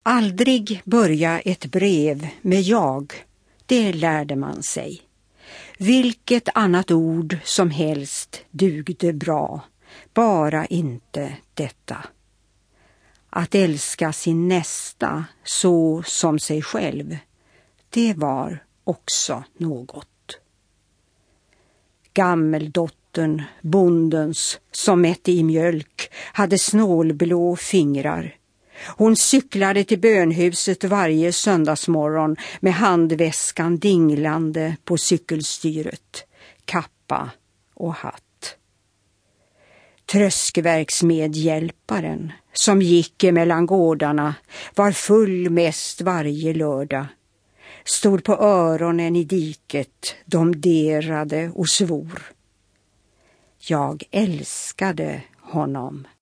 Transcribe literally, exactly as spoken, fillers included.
Aldrig börja ett brev med jag, det lärde man sig. Vilket annat ord som helst dugde bra, bara inte detta. Att älska sin nästa så som sig själv, det var också något. Gammeldottern, bondens, som mätte i mjölk, hade snålblå fingrar. Hon cyklade till bönhuset varje söndagsmorgon med handväskan dinglande på cykelstyret, kappa och hatt. Tröskverksmedhjälparen som gick emellan gårdarna var full mest varje lördag. Stod på öronen i diket, domderade och svor. Jag älskade honom